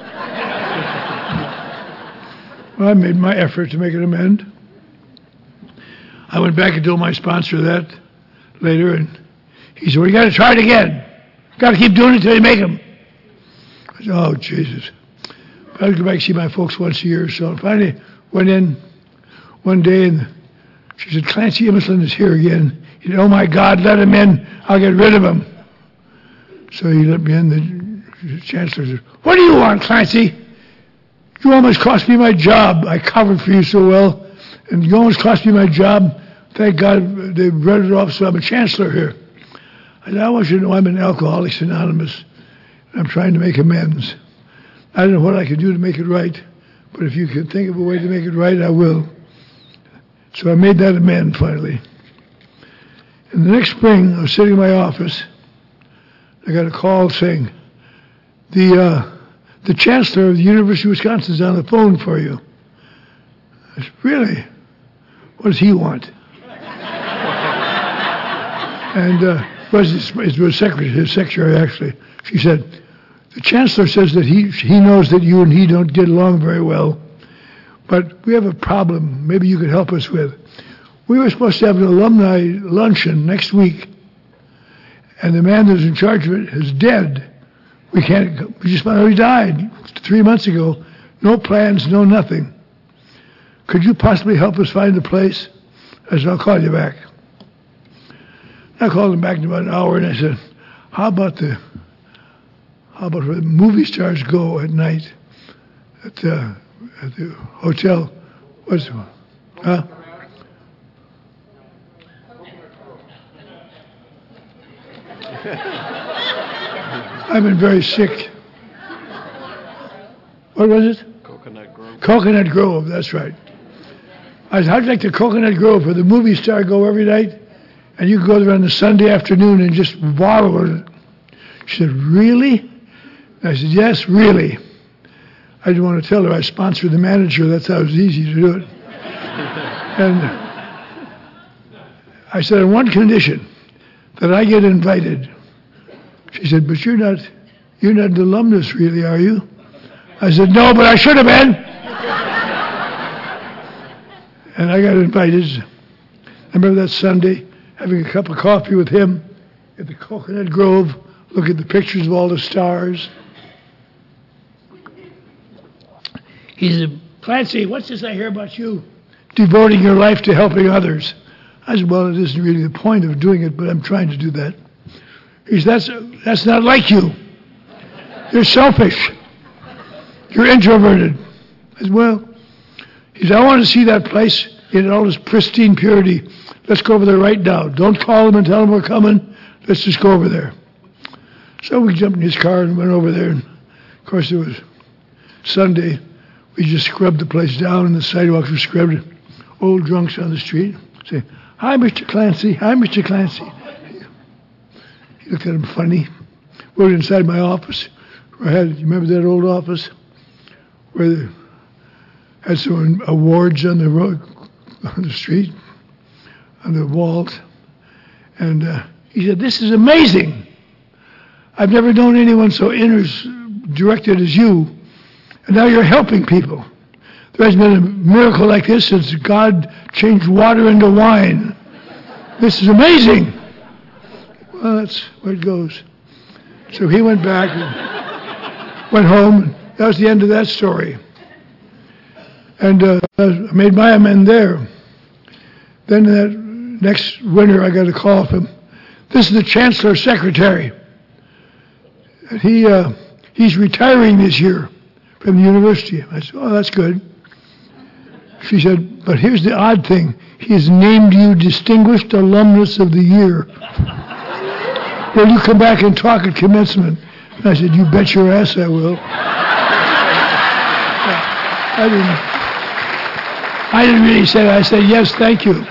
Well, I made my effort to make an amend. I went back and told my sponsor that later, and he said, well, you got to try it again. Got to keep doing it until you make them. I said, oh, Jesus. But I'd go back and see my folks once a year or so. And finally went in one day, and she said, Clancy Imislund is here again. He said, oh, my God, let him in. I'll get rid of him. So he let me in. The chancellor said, what do you want, Clancy? You almost cost me my job. I covered for you so well. And you almost cost me my job. Thank God they read it off, so I'm a chancellor here. I said, I want you to know I'm in Alcoholics Anonymous. And I'm trying to make amends. I don't know what I can do to make it right, but if you can think of a way to make it right, I will. So I made that amend finally. And the next spring, I was sitting in my office. I got a call saying, the uh, the chancellor of the University of Wisconsin is on the phone for you. I said, really? What does he want? And uh, it was his, it was secretary, his secretary, actually. She said, the chancellor says that he he knows that you and he don't get along very well, but we have a problem maybe you could help us with. We were supposed to have an alumni luncheon next week, and the man who's in charge of it is dead. We can't go. We just found out he died three months ago. No plans, no nothing. Could you possibly help us find the place? I said, I'll call you back. I called him back in about an hour, and I said, how about the how about where the movie stars go at night at the, at the hotel? What's it? Huh? I've been very sick. What was it? Coconut Grove. Coconut Grove, that's right. I said, how'd you like the Coconut Grove where the movie star go every night? And you could go there on a Sunday afternoon and just wallow in it. She said, really? I said, yes, really. I didn't want to tell her I sponsored the manager. That's how it was easy to do it. And I said, on one condition, that I get invited. She said, but you're not, you're not an alumnus, really, are you? I said, no, but I should have been. And I got invited. I remember that Sunday, having a cup of coffee with him at the Coconut Grove, look at the pictures of all the stars. He said, Clancy, what's this I hear about you devoting your life to helping others? I said, well, it isn't really the point of doing it, but I'm trying to do that. He said, that's, that's not like you. You're selfish. You're introverted. I said, well, he said, I want to see that place in all its pristine purity. Let's go over there right now. Don't call them and tell them we're coming. Let's just go over there. So we jumped in his car and went over there. And of course, it was Sunday. We just scrubbed the place down, and the sidewalks were scrubbed. Old drunks on the street say, hi, Mister Clancy. Hi, Mister Clancy. He looked at him funny. We were inside my office. Where I had, you remember that old office? Where they had some awards on the road, on the street, on the walls. And uh, he said, this is amazing. I've never known anyone so inner-directed as you. And now you're helping people. There hasn't been a miracle like this since God changed water into wine. This is amazing. Well, that's where it goes. So he went back and went home. And that was the end of that story. And uh, I made my amend there. Then that next winter, I got a call from, this is the Chancellor's secretary. He uh, he's retiring this year from the university. I said, oh, that's good. She said, but here's the odd thing. He has named you Distinguished Alumnus of the Year. Will you come back and talk at commencement? And I said, you bet your ass I will. I didn't, I didn't really say that. I said, yes, thank you.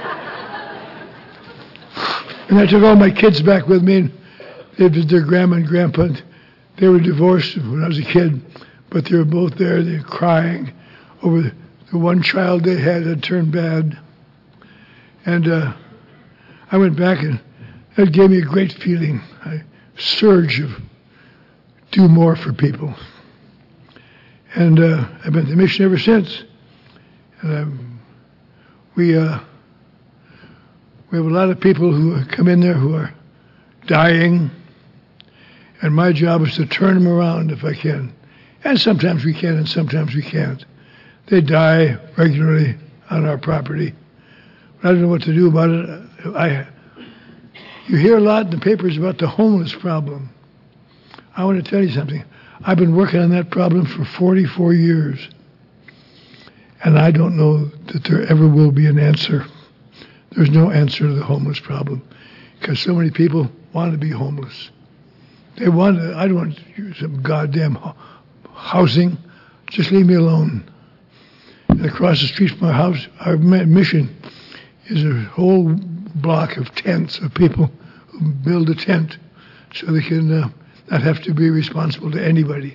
And I took all my kids back with me, and they visited their grandma and grandpa. They were divorced when I was a kid, but they were both there. They were crying over the, the one child they had had turned bad. And uh, I went back, and that gave me a great feeling, a surge of do more for people. And uh, I've been to the mission ever since. And um, we uh, we have a lot of people who come in there who are dying, and my job is to turn them around if I can. And sometimes we can, and sometimes we can't. They die regularly on our property. But I don't know what to do about it. I, you hear a lot in the papers about the homeless problem. I want to tell you something. I've been working on that problem for forty-four years, and I don't know that there ever will be an answer. There's no answer to the homeless problem because so many people want to be homeless. They want to, I don't want some goddamn housing. Just leave me alone. And across the street from our house, our mission is a whole block of tents of people who build a tent so they can uh, not have to be responsible to anybody.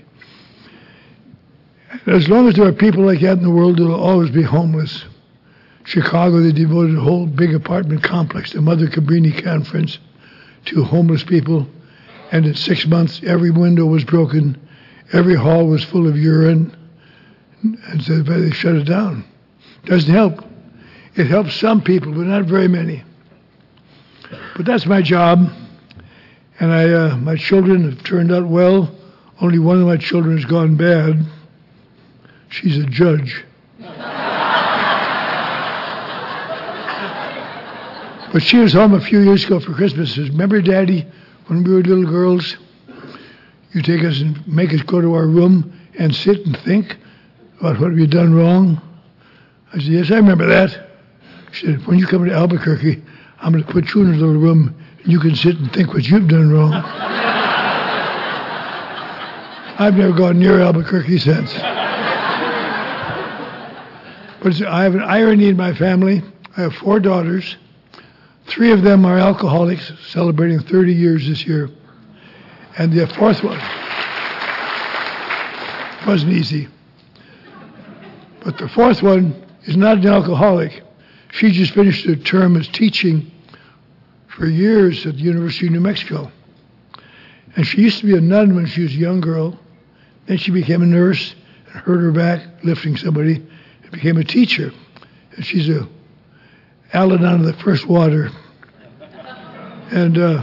As long as there are people like that in the world, there will always be homeless. Chicago, they devoted a whole big apartment complex, the Mother Cabrini Conference, to homeless people. And in six months, every window was broken. Every hall was full of urine. And so they shut it down. Doesn't help. It helps some people, but not very many. But that's my job. And I, uh, my children have turned out well. Only one of my children has gone bad. She's a judge. But she was home a few years ago for Christmas. Says, remember, Daddy, when we were little girls, you take us and make us go to our room and sit and think about what we've done wrong? I said, yes, I remember that. She said, when you come to Albuquerque, I'm going to put you in a little room and you can sit and think what you've done wrong. I've never gone near Albuquerque since. But I have an irony in my family. I have four daughters. Three of them are alcoholics, celebrating thirty years this year. And the fourth one wasn't easy. But the fourth one is not an alcoholic. She just finished a term as teaching for years at the University of New Mexico. And she used to be a nun when she was a young girl. Then she became a nurse and hurt her back lifting somebody and became a teacher. And she's a Al-Anon of the first water. And uh,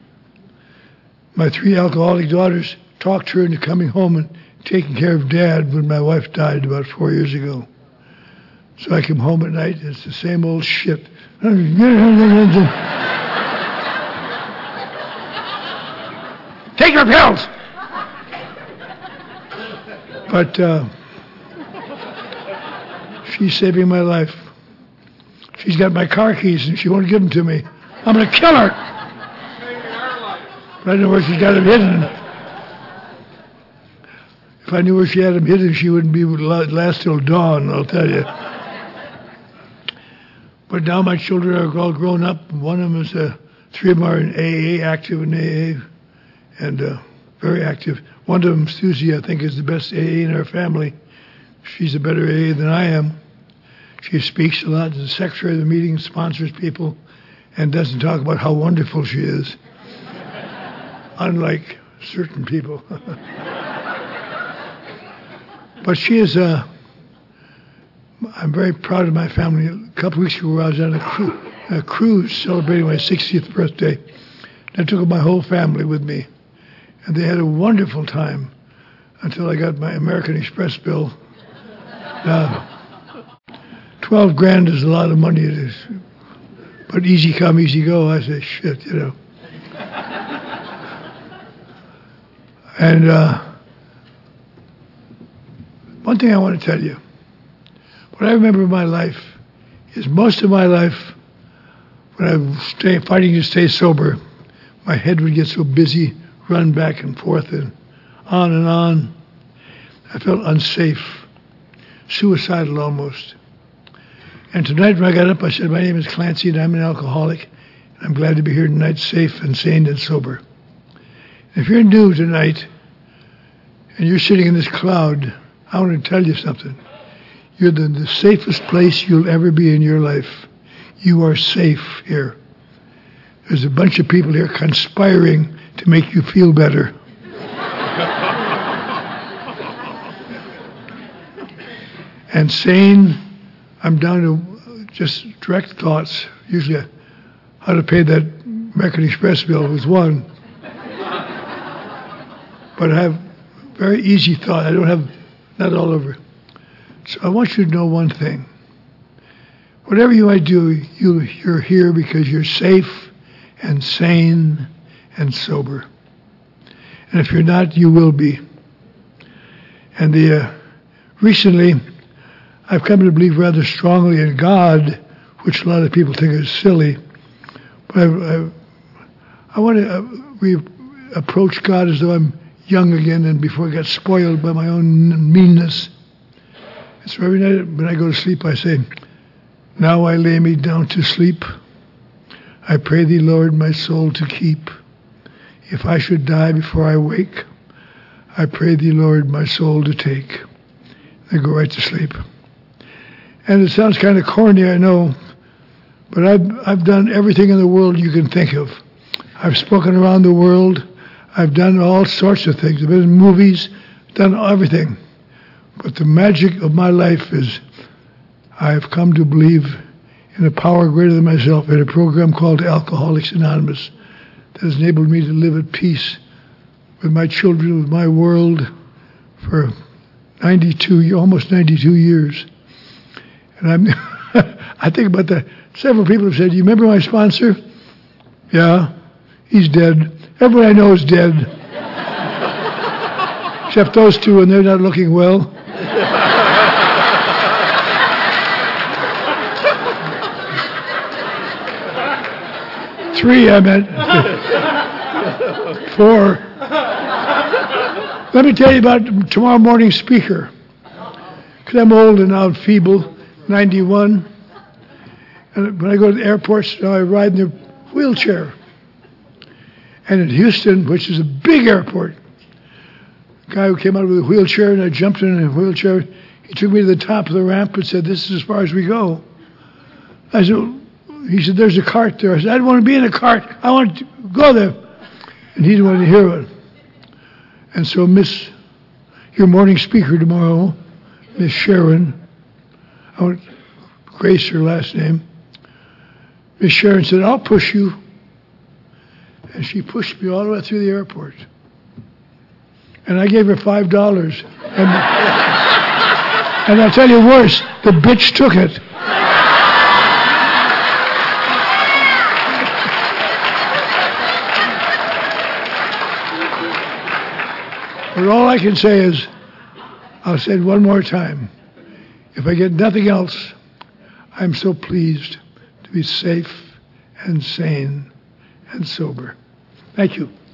my three alcoholic daughters talked her into coming home and taking care of Dad when my wife died about four years ago. So I come home at night, and it's the same old shit. Take your pills! But uh, she's saving my life. She's got my car keys, and she won't give them to me. I'm going to kill her! But I know where she's got them hidden. If I knew where she had them hidden, she wouldn't be able to last till dawn, I'll tell you. But now my children are all grown up. One of them is, uh, three of them are in A A, active in A A, and uh, very active. One of them, Susie, I think, is the best A A in our family. She's a better A A than I am. She speaks a lot, is the secretary of the meeting, sponsors people, and doesn't talk about how wonderful she is, unlike certain people. But she is, uh, I'm very proud of my family. A couple weeks ago, I was on a, cru- a cruise celebrating my sixtieth birthday. I took my whole family with me, and they had a wonderful time until I got my American Express bill. Uh, Twelve grand is a lot of money. It is, but easy come, easy go. I say, shit, you know. And uh, One thing I want to tell you, what I remember of my life is most of my life, when I was stay, fighting to stay sober, my head would get so busy, run back and forth and on and on. I felt unsafe, suicidal almost. And tonight when I got up, I said, my name is Clancy and I'm an alcoholic. And I'm glad to be here tonight, safe and sane and sober. If you're new tonight and you're sitting in this cloud, I want to tell you something. You're the, the safest place you'll ever be in your life. You are safe here. There's a bunch of people here conspiring to make you feel better. And sane, I'm down to just direct thoughts. Usually how to pay that American Express bill was one. But I have very easy thought. I don't have, not all over. So I want you to know one thing. Whatever you might do, you, you're here because you're safe and sane and sober. And if you're not, you will be. And the uh, recently, I've come to believe rather strongly in God, which a lot of people think is silly. But I, I, I want to uh, re- approach God as though I'm young again and before I got spoiled by my own meanness. And so every night when I go to sleep, I say, now I lay me down to sleep. I pray thee, Lord, my soul to keep. If I should die before I wake, I pray thee, Lord, my soul to take. I go right to sleep. And it sounds kind of corny, I know, but I've, I've done everything in the world you can think of. I've spoken around the world. I've done all sorts of things. I've been in movies, done everything. But the magic of my life is I have come to believe in a power greater than myself, in a program called Alcoholics Anonymous that has enabled me to live at peace with my children, with my world for ninety-two, almost ninety-two years. And I'm, I think about that. Several people have said, you remember my sponsor? Yeah, he's dead. Everyone I know is dead. Except those two, and they're not looking well. Three, I meant. Four. Let me tell you about tomorrow morning's speaker. Because I'm old and now feeble, ninety-one. And when I go to the airports, I ride in the wheelchair. And in Houston, which is a big airport, a guy who came out with a wheelchair, and I jumped in a wheelchair. He took me to the top of the ramp and said, this is as far as we go. I said, he said, there's a cart there. I said, I don't want to be in a cart. I want to go there. And he didn't want to hear it. And so Miss, your morning speaker tomorrow, Miss Sharon, I want Grace, her last name, Miss Sharon said, I'll push you. And she pushed me all the way through the airport. And I gave her five dollars. And, and I'll tell you worse, the bitch took it. But all I can say is, I'll say it one more time. If I get nothing else, I'm so pleased to be safe and sane and sober. Thank you.